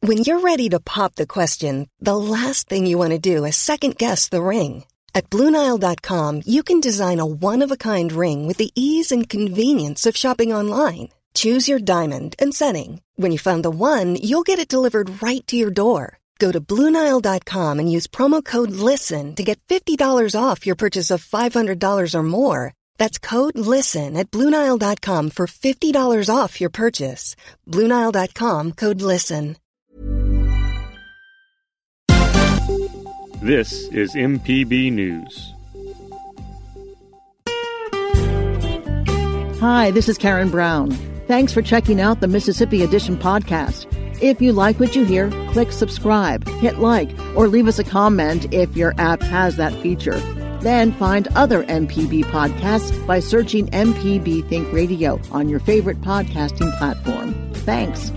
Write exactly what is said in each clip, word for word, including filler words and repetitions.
When you're ready to pop the question, the last thing you want to do is second-guess the ring. At Blue Nile dot com, you can design a one-of-a-kind ring with the ease and convenience of shopping online. Choose your diamond and setting. When you find the one, you'll get it delivered right to your door. Go to Blue Nile dot com and use promo code LISTEN to get fifty dollars off your purchase of five hundred dollars or more. That's code LISTEN at Blue Nile dot com for fifty dollars off your purchase. Blue Nile dot com, code LISTEN. This is M P B News. Hi, this is Karen Brown. Thanks for checking out the Mississippi Edition podcast. If you like what you hear, click subscribe, hit like, or leave us a comment if your app has that feature. Then find other M P B podcasts by searching M P B Think Radio on your favorite podcasting platform. Thanks.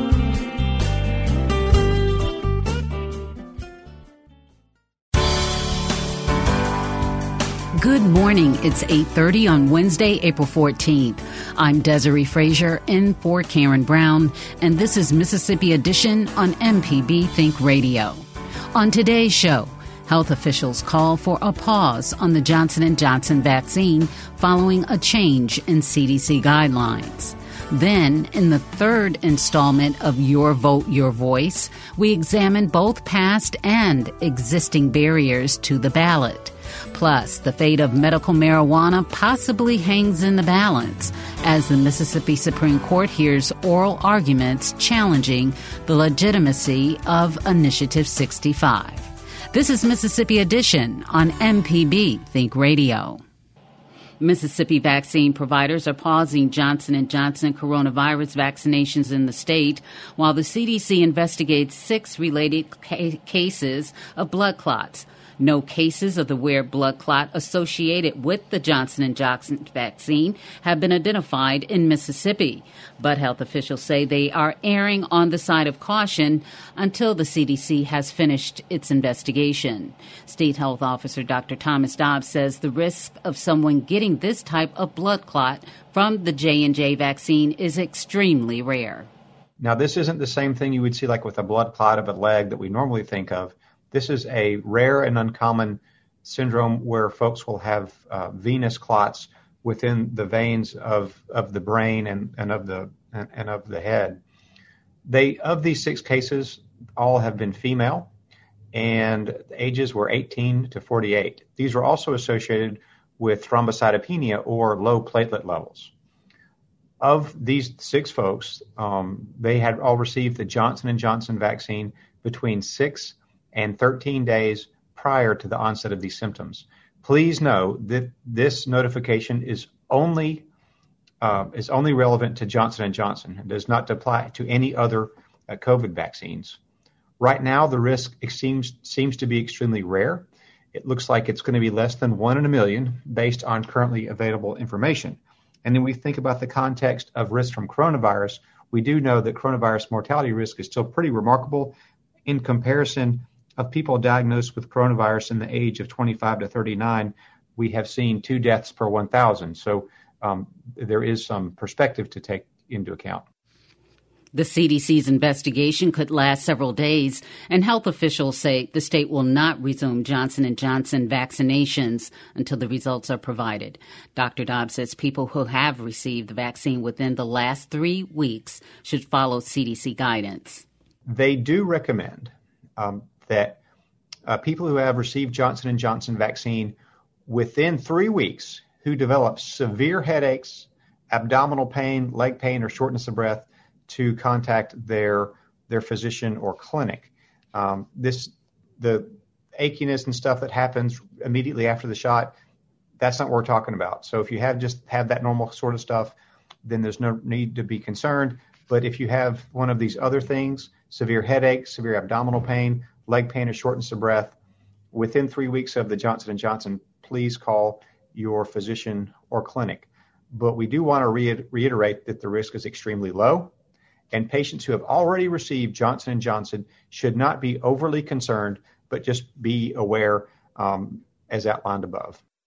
Good morning. It's eight thirty on Wednesday, April fourteenth. I'm Desiree Frazier in for Karen Brown, and this is Mississippi Edition on M P B Think Radio. On today's show, health officials call for a pause on the Johnson and Johnson vaccine following a change in C D C guidelines. Then, in the third installment of Your Vote, Your Voice, we examine both past and existing barriers to the ballot. Plus, the fate of medical marijuana possibly hangs in the balance as the Mississippi Supreme Court hears oral arguments challenging the legitimacy of Initiative sixty-five. This is Mississippi Edition on M P B Think Radio. Mississippi vaccine providers are pausing Johnson and Johnson coronavirus vaccinations in the state while the C D C investigates six related ca- cases of blood clots. No cases of the weird blood clot associated with the Johnson and Johnson vaccine have been identified in Mississippi, but health officials say they are erring on the side of caution until the C D C has finished its investigation. State Health Officer Doctor Thomas Dobbs says the risk of someone getting this type of blood clot from the J and J vaccine is extremely rare. Now, this isn't the same thing you would see like with a blood clot of a leg that we normally think of. This is a rare and uncommon syndrome where folks will have uh, venous clots within the veins of, of the brain and, and of the and, and of the head. They of these six cases, all have been female, and the ages were eighteen to forty-eight. These were also associated with thrombocytopenia or low platelet levels. Of these six folks, um, they had all received the Johnson and Johnson vaccine between six and thirteen days prior to the onset of these symptoms. Please know that this notification is only uh, is only relevant to Johnson and Johnson. It does not apply to any other uh, COVID vaccines. Right now, the risk seems seems to be extremely rare. It looks like it's going to be less than one in a million based on currently available information. And then we think about the context of risk from coronavirus. We do know that coronavirus mortality risk is still pretty remarkable in comparison of people diagnosed with coronavirus in the age of twenty-five to thirty-nine. We have seen two deaths per one thousand. So um, there is some perspective to take into account. The C D C's investigation could last several days, and health officials say the state will not resume Johnson and Johnson vaccinations until the results are provided. Doctor Dobbs says people who have received the vaccine within the last three weeks should follow C D C guidance. They do recommend um, that uh, people who have received Johnson and Johnson vaccine within three weeks who develop severe headaches, abdominal pain, leg pain, or shortness of breath to contact their their physician or clinic. Um, this the achiness and stuff that happens immediately after the shot, that's not what we're talking about. So if you have just have that normal sort of stuff, then there's no need to be concerned. But if you have one of these other things, severe headache, severe abdominal pain, leg pain, or shortness of breath, within three weeks of the Johnson and Johnson, please call your physician or clinic. But we do want to re- reiterate that the risk is extremely low, and patients who have already received Johnson and Johnson should not be overly concerned, but just be aware um, as outlined above.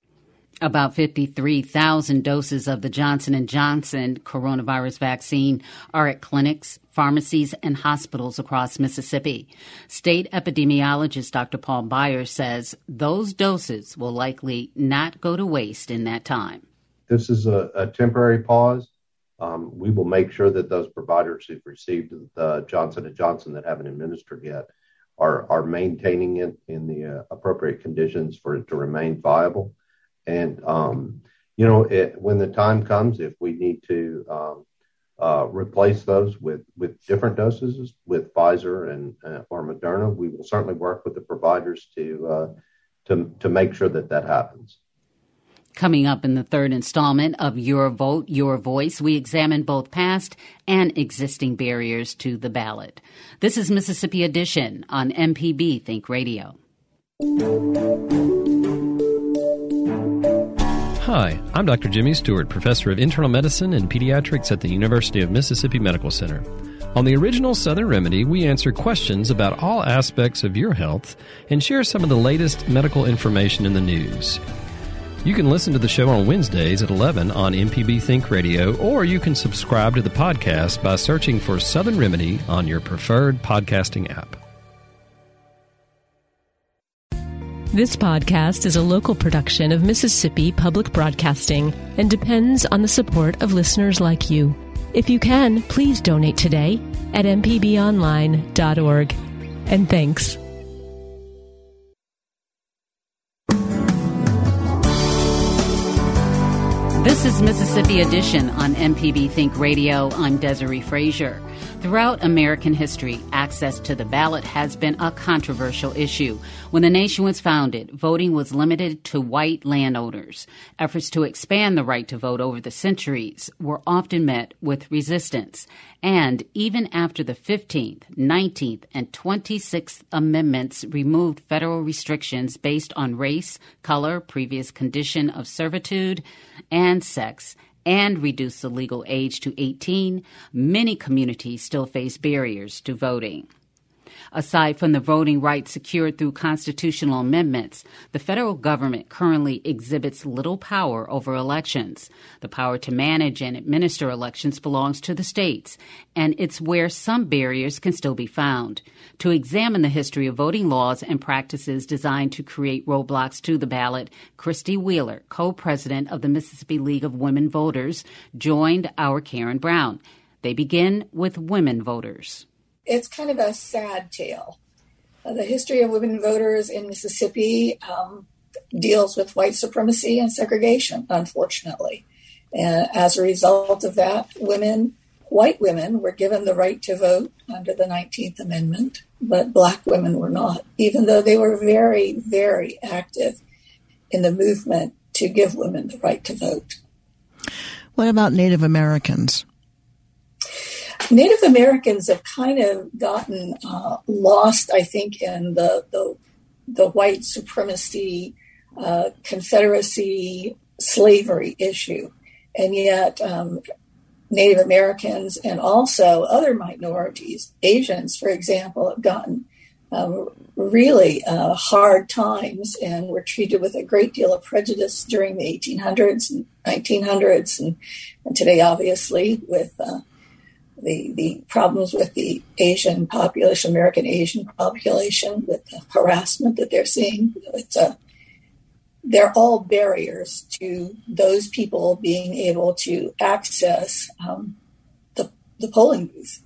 About fifty-three thousand doses of the Johnson and Johnson coronavirus vaccine are at clinics, pharmacies, and hospitals across Mississippi. State epidemiologist Doctor Paul Byers says those doses will likely not go to waste in that time. This is a, a temporary pause. Um, we will make sure that those providers who've received the Johnson and Johnson that haven't administered yet are, are maintaining it in the uh, appropriate conditions for it to remain viable. And, um, you know, it, when the time comes, if we need to um, uh, replace those with, with different doses, with Pfizer and uh, or Moderna, we will certainly work with the providers to, uh, to, to make sure that that happens. Coming up in the third installment of Your Vote, Your Voice, we examine both past and existing barriers to the ballot. This is Mississippi Edition on M P B Think Radio. Hi, I'm Doctor Jimmy Stewart, Professor of Internal Medicine and Pediatrics at the University of Mississippi Medical Center. On the original Southern Remedy, we answer questions about all aspects of your health and share some of the latest medical information in the news. You can listen to the show on Wednesdays at eleven on M P B Think Radio, or you can subscribe to the podcast by searching for Southern Remedy on your preferred podcasting app. This podcast is a local production of Mississippi Public Broadcasting and depends on the support of listeners like you. If you can, please donate today at m p b online dot org. And thanks. This is Mississippi Edition on M P B Think Radio. I'm Desiree Frazier. Throughout American history, access to the ballot has been a controversial issue. When the nation was founded, voting was limited to white landowners. Efforts to expand the right to vote over the centuries were often met with resistance. And even after the fifteenth, nineteenth, and twenty-sixth Amendments removed federal restrictions based on race, color, previous condition of servitude, and sex, and reduce the legal age to eighteen, many communities still face barriers to voting. Aside from the voting rights secured through constitutional amendments, the federal government currently exhibits little power over elections. The power to manage and administer elections belongs to the states, and it's where some barriers can still be found. To examine the history of voting laws and practices designed to create roadblocks to the ballot, Christy Wheeler, co-president of the Mississippi League of Women Voters, joined our Karen Brown. They begin with women voters. It's kind of a sad tale. Uh, the history of women voters in Mississippi um, deals with white supremacy and segregation, unfortunately. And as a result of that, women, white women, were given the right to vote under the nineteenth Amendment, but black women were not, even though they were very, very active in the movement to give women the right to vote. What about Native Americans? Native Americans have kind of gotten uh, lost, I think, in the the, the white supremacy, uh, Confederacy, slavery issue. And yet um, Native Americans and also other minorities, Asians, for example, have gotten um, really uh, hard times and were treated with a great deal of prejudice during the eighteen hundreds and nineteen hundreds. And, and today, obviously, with uh, The, the problems with the Asian population, American Asian population, with the harassment that they're seeing. It's a, they're all barriers to those people being able to access um, the, the polling booth.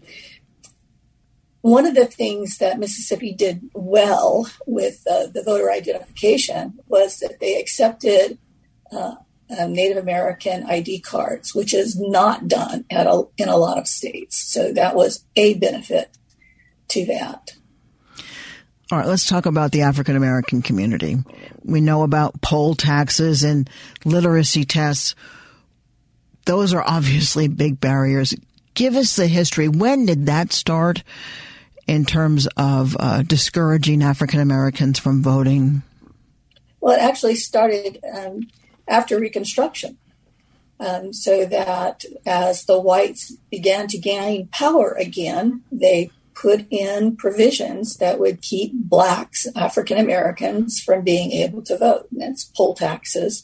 One of the things that Mississippi did well with uh, the voter identification was that they accepted uh, Um, Native American I D cards, which is not done at a, in a lot of states. So that was a benefit to that. All right, let's talk about the African American community. We know about poll taxes and literacy tests. Those are obviously big barriers. Give us the history. When did that start in terms of uh, discouraging African Americans from voting? Well, it actually started um, after Reconstruction, um, so that as the whites began to gain power again, they put in provisions that would keep blacks, African Americans, from being able to vote. And that's poll taxes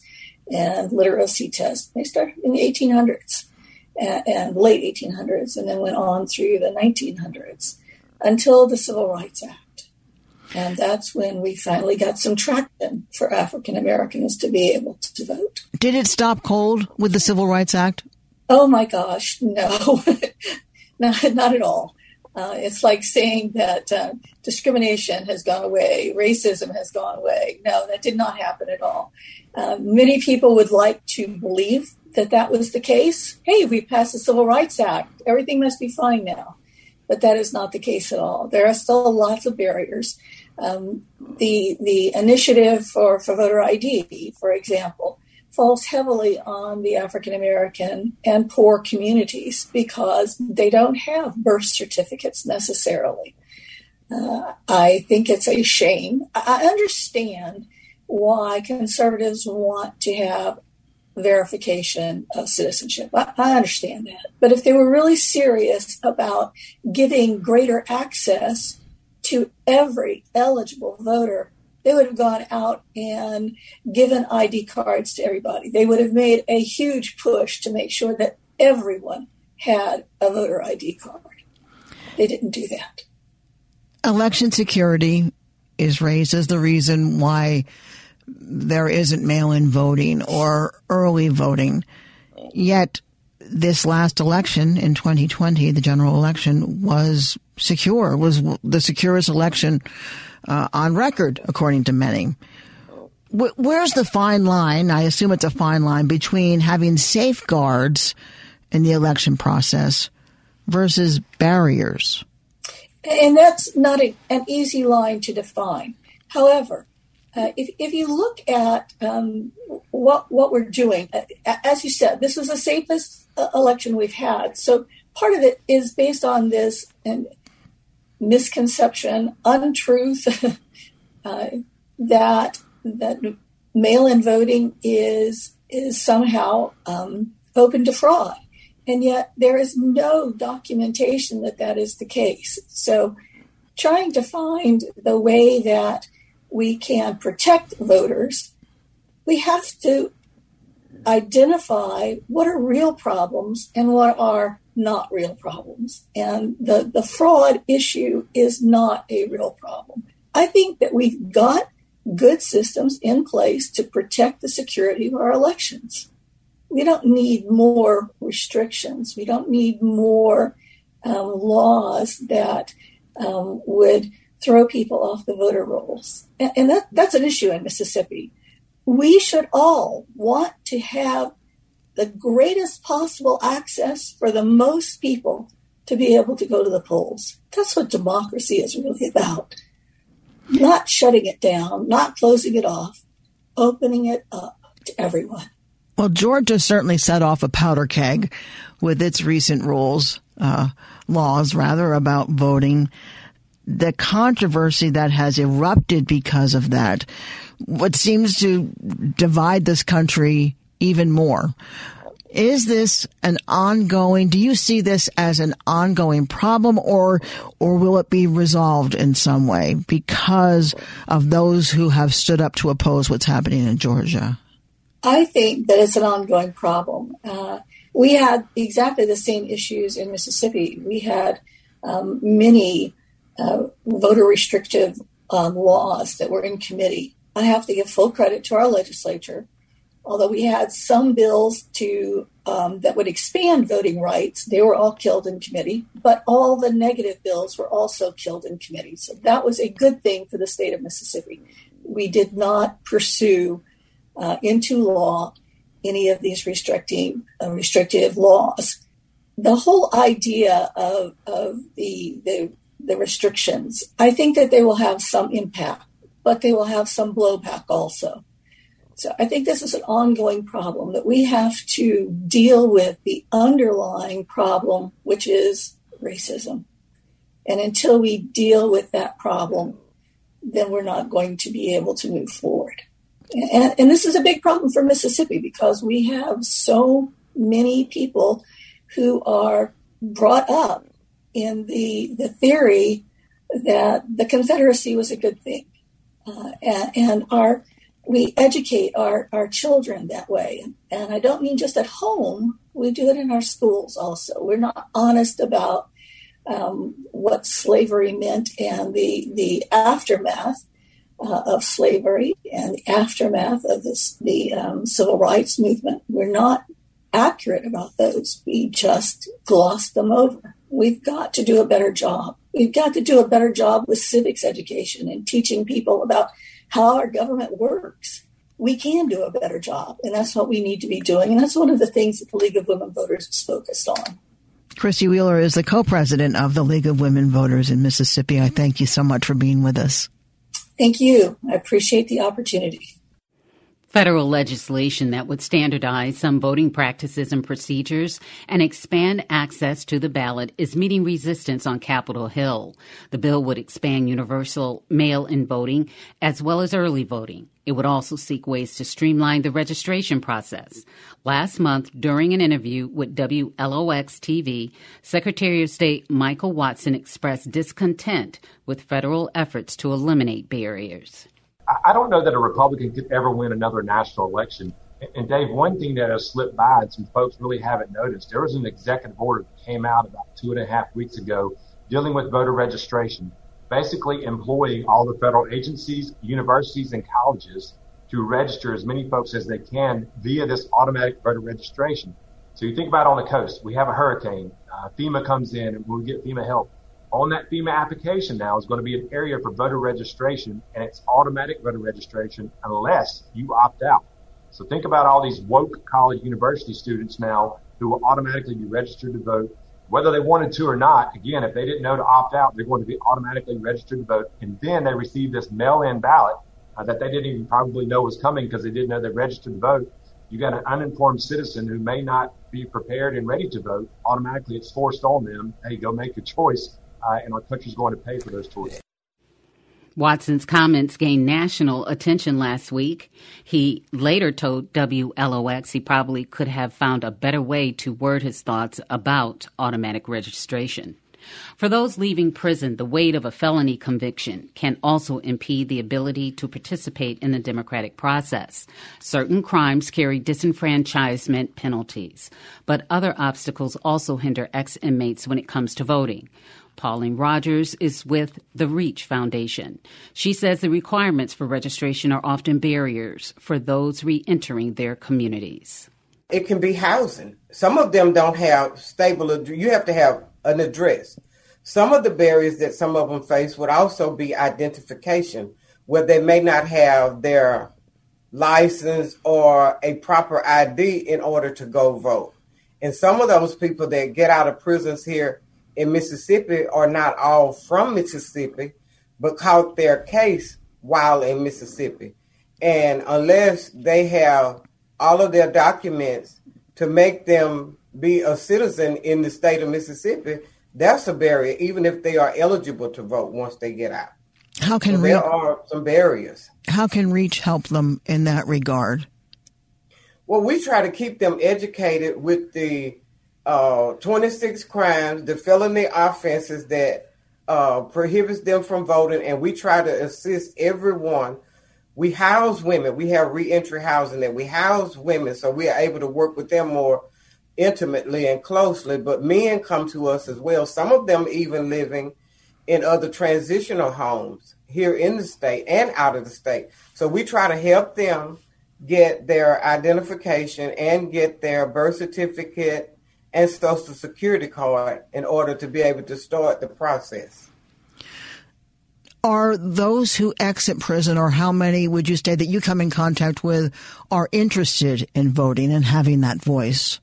and literacy tests. They started in the eighteen hundreds and, and late eighteen hundreds, and then went on through the nineteen hundreds until the Civil Rights Act. And that's when we finally got some traction for African Americans to be able to vote. Did it stop cold with the Civil Rights Act? Oh, my gosh, no, not, not at all. Uh, it's like saying that uh, discrimination has gone away, racism has gone away. No, that did not happen at all. Uh, many people would like to believe that that was the case. Hey, we passed the Civil Rights Act. Everything must be fine now. But that is not the case at all. There are still lots of barriers. Um, the the initiative for, for voter I D, for example, falls heavily on the African American and poor communities because they don't have birth certificates necessarily. Uh, I think it's a shame. I understand why conservatives want to have verification of citizenship. I, I understand that. But if they were really serious about giving greater access to every eligible voter, they would have gone out and given I D cards to everybody. They would have made a huge push to make sure that everyone had a voter I D card. They didn't do that. Election security is raised as the reason why there isn't mail-in voting or early voting. Yet this last election in twenty twenty, the general election, was secure, was the securest election uh, on record, according to many. W- where's the fine line? I assume it's a fine line between having safeguards in the election process versus barriers. And that's not a, an easy line to define. However, uh, if, if you look at um, what what we're doing, uh, as you said, this is the safest uh, election we've had. So part of it is based on this and misconception, untruth, uh, that that mail-in voting is is somehow um, open to fraud. And yet there is no documentation that that is the case. So trying to find the way that we can protect voters, we have to identify what are real problems and what are not real problems. And the, the fraud issue is not a real problem. I think that we've got good systems in place to protect the security of our elections. We don't need more restrictions. We don't need more um, laws that um, would throw people off the voter rolls. And, and that, that's an issue in Mississippi. We should all want to have the greatest possible access for the most people to be able to go to the polls. That's what democracy is really about. Not shutting it down, not closing it off, opening it up to everyone. Well, Georgia certainly set off a powder keg with its recent rules, uh, laws rather, about voting. The controversy that has erupted because of that, what seems to divide this country even more. Is this an ongoing, do you see this as an ongoing problem, or or will it be resolved in some way because of those who have stood up to oppose what's happening in Georgia? I think that it's an ongoing problem. Uh, we had exactly the same issues in Mississippi. We had um, many uh, voter restrictive um, laws that were in committee. I have to give full credit to our legislature. Although we had some bills to um, that would expand voting rights, they were all killed in committee. But all the negative bills were also killed in committee. So that was a good thing for the state of Mississippi. We did not pursue Uh, into law any of these restricting uh, restrictive laws. The whole idea of, of the, the the restrictions, I think that they will have some impact, but they will have some blowback also. So I think this is an ongoing problem that we have to deal with the underlying problem, which is racism. And until we deal with that problem, then we're not going to be able to move forward. And, and this is a big problem for Mississippi because we have so many people who are brought up in the the theory that the Confederacy was a good thing. Uh, and, and our we educate our, our children that way. And I don't mean just at home. We do it in our schools also. We're not honest about um, what slavery meant and the, the aftermath uh, of slavery and the aftermath of this, the um, civil rights movement. We're not accurate about those. We just gloss them over. We've got to do a better job. We've got to do a better job with civics education and teaching people about how our government works. We can do a better job, and that's what we need to be doing. And that's one of the things that the League of Women Voters is focused on. Christy Wheeler is the co-president of the League of Women Voters in Mississippi. I thank you so much for being with us. Thank you. I appreciate the opportunity. Federal legislation that would standardize some voting practices and procedures and expand access to the ballot is meeting resistance on Capitol Hill. The bill would expand universal mail-in voting as well as early voting. It would also seek ways to streamline the registration process. Last month, during an interview with W L O X T V, Secretary of State Michael Watson expressed discontent with federal efforts to eliminate barriers. I don't know that a Republican could ever win another national election. And Dave, one thing that has slipped by and some folks really haven't noticed, there was an executive order that came out about two and a half weeks ago dealing with voter registration, basically employing all the federal agencies, universities, and colleges to register as many folks as they can via this automatic voter registration. So you think about on the coast, we have a hurricane, uh, FEMA comes in and we get FEMA help. On that FEMA application now is going to be an area for voter registration, and it's automatic voter registration unless you opt out. So think about all these woke college university students now who will automatically be registered to vote, whether they wanted to or not. Again, if they didn't know to opt out, they're going to be automatically registered to vote, and then they receive this mail-in ballot uh, that they didn't even probably know was coming because they didn't know they registered to vote. You got an uninformed citizen who may not be prepared and ready to vote. Automatically, it's forced on them. Hey, go make your choice. Uh, and our country's going to pay for those choices. Watson's comments gained national attention last week. He later told W L O X he probably could have found a better way to word his thoughts about automatic registration. For those leaving prison, the weight of a felony conviction can also impede the ability to participate in the democratic process. Certain crimes carry disenfranchisement penalties, but other obstacles also hinder ex-inmates when it comes to voting. Pauline Rogers is with the Reach Foundation. She says the requirements for registration are often barriers for those re-entering their communities. It can be housing. Some of them don't have stable, you have to have an address. Some of the barriers that some of them face would also be identification, where they may not have their license or a proper I D in order to go vote. And some of those people that get out of prisons here in Mississippi are not all from Mississippi, but caught their case while in Mississippi. And unless they have all of their documents to make them be a citizen in the state of Mississippi, that's a barrier, even if they are eligible to vote once they get out. How can so Re- there are some barriers. How can Reach help them in that regard? Well, we try to keep them educated with the Uh, twenty-six crimes, the felony offenses that uh, prohibits them from voting, and we try to assist everyone. We house women. We have reentry housing that we house women, so we are able to work with them more intimately and closely. But men come to us as well, some of them even living in other transitional homes here in the state and out of the state. So we try to help them get their identification and get their birth certificate and Social Security card in order to be able to start the process. Are those who exit prison, or how many would you say that you come in contact with, are interested in voting and having that voice?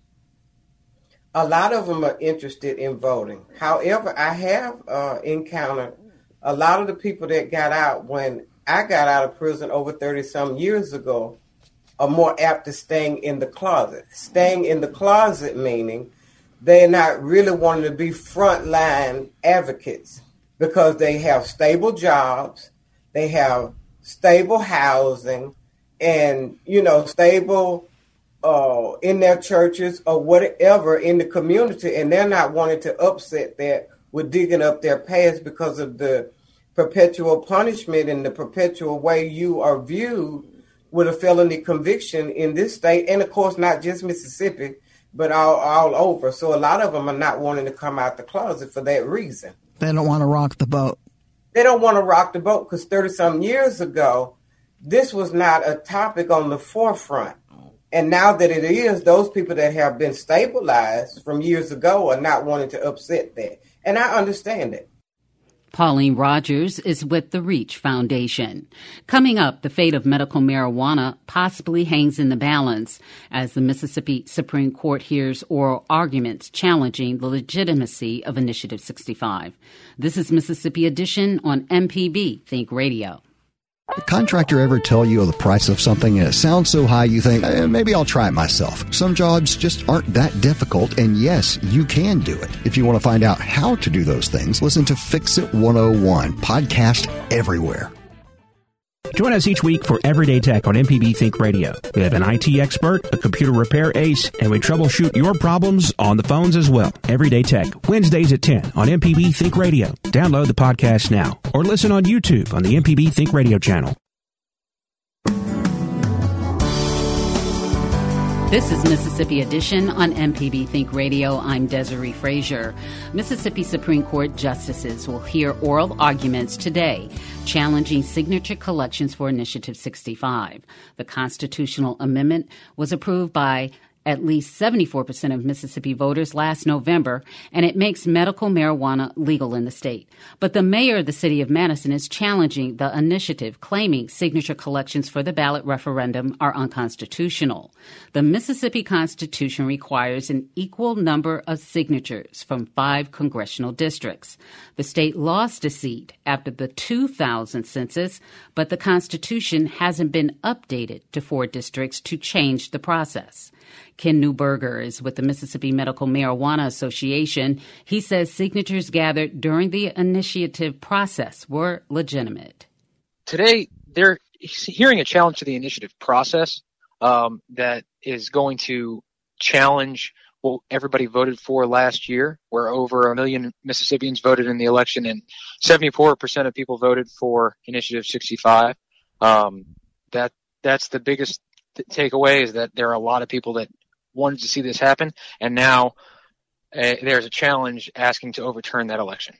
A lot of them are interested in voting. However, I have uh, encountered a lot of the people that got out when I got out of prison over thirty-some years ago are more apt to staying in the closet. Staying in the closet meaning they're not really wanting to be frontline advocates because they have stable jobs, they have stable housing, and, you know, stable uh, in their churches or whatever in the community, and they're not wanting to upset that with digging up their past because of the perpetual punishment and the perpetual way you are viewed with a felony conviction in this state, and of course not just Mississippi, but all, all over. So a lot of them are not wanting to come out the closet for that reason. They don't want to rock the boat. They don't want to rock the boat because thirty-some years ago, this was not a topic on the forefront. And now that it is, those people that have been stabilized from years ago are not wanting to upset that. And I understand it. Pauline Rogers is with the REACH Foundation. Coming up, the fate of medical marijuana possibly hangs in the balance as the Mississippi Supreme Court hears oral arguments challenging the legitimacy of Initiative sixty-five. This is Mississippi Edition on M P B Think Radio. Did a contractor ever tell you the price of something and it sounds so high you think, eh, maybe I'll try it myself? Some jobs just aren't that difficult, and yes, you can do it. If you want to find out how to do those things, listen to Fix It one oh one, podcast everywhere. Join us each week for Everyday Tech on M P B Think Radio. We have an I T expert, a computer repair ace, and we troubleshoot your problems on the phones as well. Everyday Tech, Wednesdays at ten on M P B Think Radio. Download the podcast now or listen on YouTube on the M P B Think Radio channel. This is Mississippi Edition on M P B Think Radio. I'm Desiree Frazier. Mississippi Supreme Court justices will hear oral arguments today challenging signature collections for Initiative sixty-five. The constitutional amendment was approved by at least seventy-four percent of Mississippi voters last November, and it makes medical marijuana legal in the state. But the mayor of the city of Madison is challenging the initiative, claiming signature collections for the ballot referendum are unconstitutional. The Mississippi Constitution requires an equal number of signatures from five congressional districts. The state lost a seat after the two thousand census, but the Constitution hasn't been updated to four districts to change the process. Ken Neuberger is with the Mississippi Medical Marijuana Association. He says signatures gathered during the initiative process were legitimate. Today, they're hearing a challenge to the initiative process um, that is going to challenge what everybody voted for last year, where over a million Mississippians voted in the election and seventy-four percent of people voted for Initiative sixty-five. Um, that that's the biggest th- takeaway is that there are a lot of people that wanted to see this happen, and now uh, there's a challenge asking to overturn that election.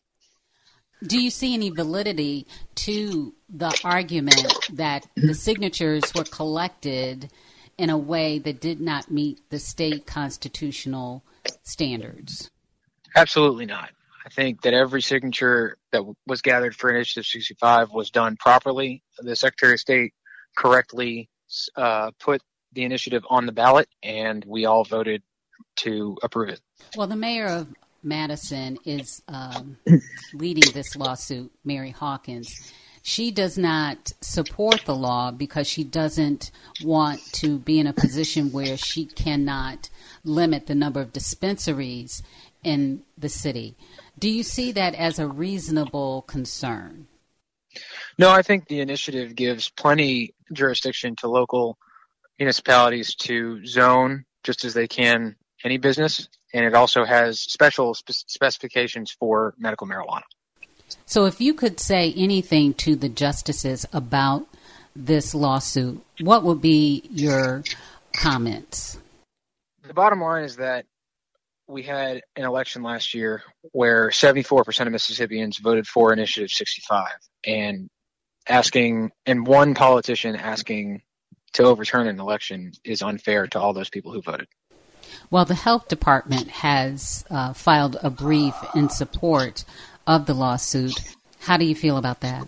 Do you see any validity to the argument that the signatures were collected in a way that did not meet the state constitutional standards? Absolutely not. I think that every signature that w- was gathered for Initiative sixty-five was done properly. The Secretary of State correctly uh, put the initiative on the ballot, and we all voted to approve it. Well, the mayor of Madison is um, leading this lawsuit, Mary Hawkins. She does not support the law because she doesn't want to be in a position where she cannot limit the number of dispensaries in the city. Do you see that as a reasonable concern? No, I think the initiative gives plenty jurisdiction to local municipalities to zone just as they can any business, and it also has special spe- specifications for medical marijuana. So if you could say anything to the justices about this lawsuit, what would be your comments? The bottom line is that we had an election last year where seventy-four percent of Mississippians voted for Initiative sixty-five, and asking, and one politician asking to overturn an election is unfair to all those people who voted. Well, the health department has uh, filed a brief in support of the lawsuit. How do you feel about that?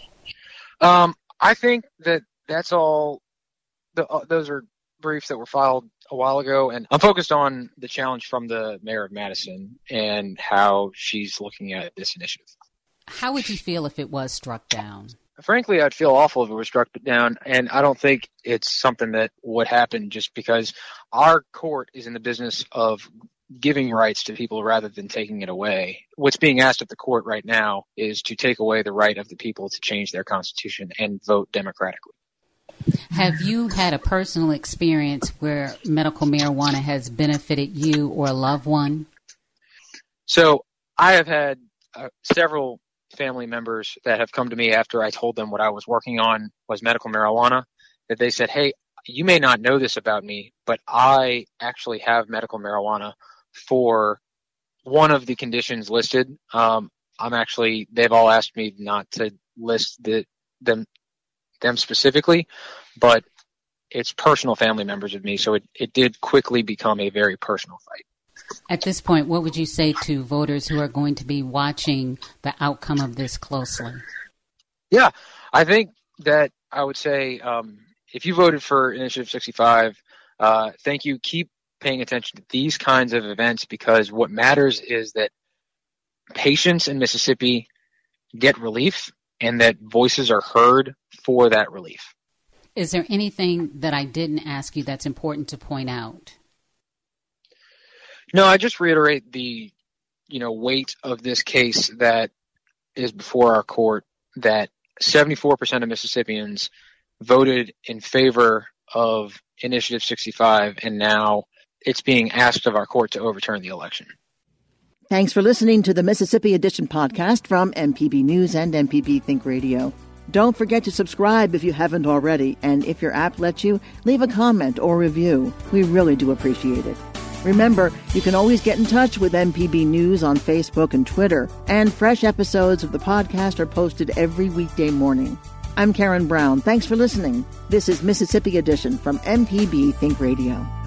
Um, I think that that's all. The, uh, those are briefs that were filed a while ago, and I'm focused on the challenge from the mayor of Madison and how she's looking at this initiative. How would you feel if it was struck down? Frankly, I'd feel awful if it was struck down, and I don't think it's something that would happen just because our court is in the business of giving rights to people rather than taking it away. What's being asked of the court right now is to take away the right of the people to change their constitution and vote democratically. Have you had a personal experience where medical marijuana has benefited you or a loved one? So I have had uh, several family members that have come to me after I told them what I was working on was medical marijuana, that they said, hey, you may not know this about me, but I actually have medical marijuana for one of the conditions listed. Um, I'm actually, they've all asked me not to list the, them, them specifically, but it's personal family members of me. So it, it did quickly become a very personal fight. At this point, what would you say to voters who are going to be watching the outcome of this closely? Yeah, I think that I would say um, if you voted for Initiative sixty-five, uh, thank you. Keep paying attention to these kinds of events, because what matters is that patients in Mississippi get relief and that voices are heard for that relief. Is there anything that I didn't ask you that's important to point out? No, I just reiterate the, you know, weight of this case that is before our court, that seventy-four percent of Mississippians voted in favor of Initiative sixty-five, and now it's being asked of our court to overturn the election. Thanks for listening to the Mississippi Edition podcast from M P B News and M P B Think Radio. Don't forget to subscribe if you haven't already, and if your app lets you, leave a comment or review. We really do appreciate it. Remember, you can always get in touch with M P B News on Facebook and Twitter, and fresh episodes of the podcast are posted every weekday morning. I'm Karen Brown. Thanks for listening. This is Mississippi Edition from M P B Think Radio.